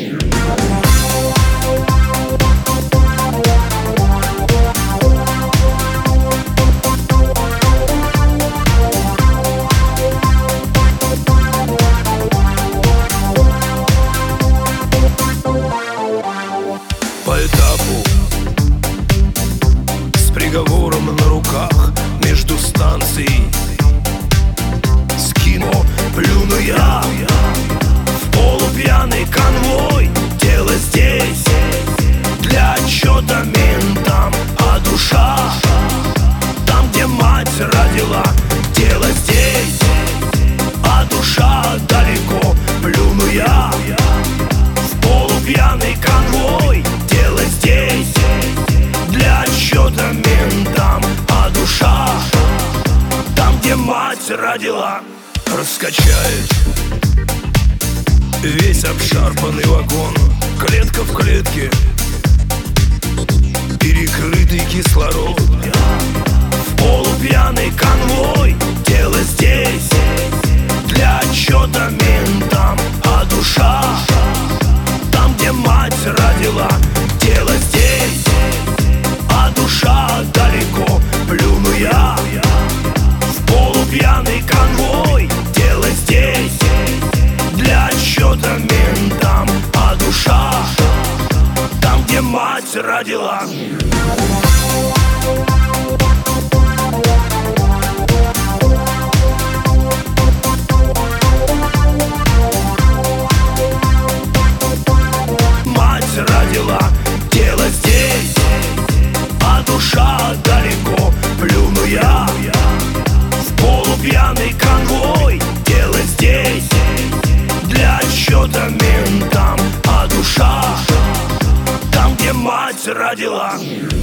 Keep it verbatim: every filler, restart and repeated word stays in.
По этапу, с приговором на руках, между станций скину, плюну я в полупьяный конвой. Дело здесь для отчета ментам, а душа там, где мать родила. Дело здесь, а душа далеко. Плюну я в полупьяный конвой. Дело здесь для отчета ментам, а душа там, где мать родила. Раскачает весь обшарпанный вагон, клетка в клетке, перекрытый кислород. В полупьяный конвой. Дело здесь для отчета ментам, а душа там, где мать родила. Дело здесь, а душа далеко. Плюну я в полупьяный конвой. Дело здесь для отчета ментам, а душа там, где мать родила. Родила. Дело здесь, а душа далеко. Плюну я в полупьяный конвой. Дело здесь для отчета ментам, а душа там, где мать родила.